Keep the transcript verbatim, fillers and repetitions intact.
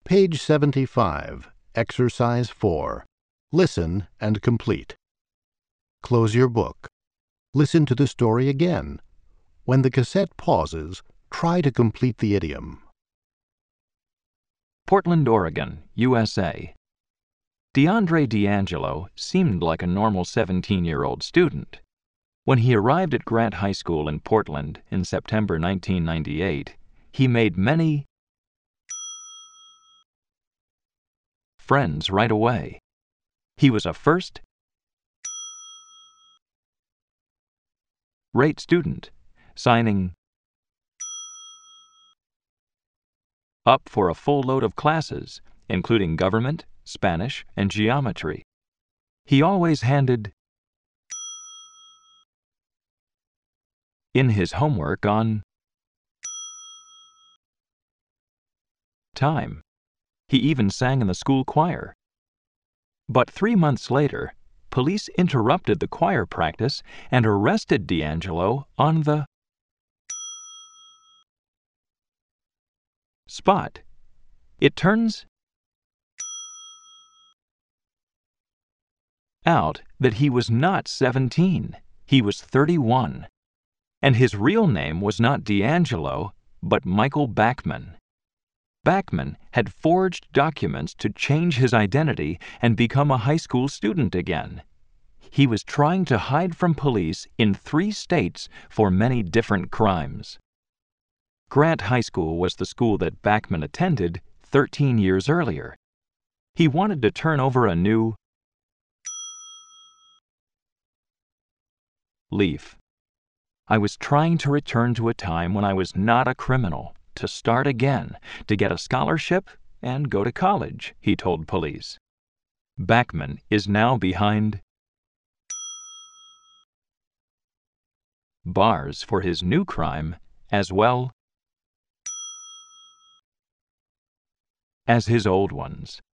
Page seventy-five, Exercise four. Listen and complete. Close your book. Listen to the story again. When the cassette pauses, try to complete the idiom. Portland, Oregon, U S A. DeAndre D'Angelo seemed like a normal seventeen-year-old student. When he arrived at Grant High School in Portland in September nineteen ninety-eight, he made many friends right away. He was a first rate student, signing up for a full load of classes, including government, Spanish, and geometry. He always handed in his homework on time. He even sang in the school choir. But three months later, police interrupted the choir practice and arrested D'Angelo on the spot. It turns out that he was not seventeen, he was thirty-one, and his real name was not D'Angelo, but Michael Bachman. Bachman had forged documents to change his identity and become a high school student again. He was trying to hide from police in three states for many different crimes. Grant High School was the school that Bachman attended thirteen years earlier. He wanted to turn over a new leaf. I was trying to return to a time when I was not a criminal, to start again, to get a scholarship and go to college, he told police. Bachman is now behind bars for his new crime as well as his old ones.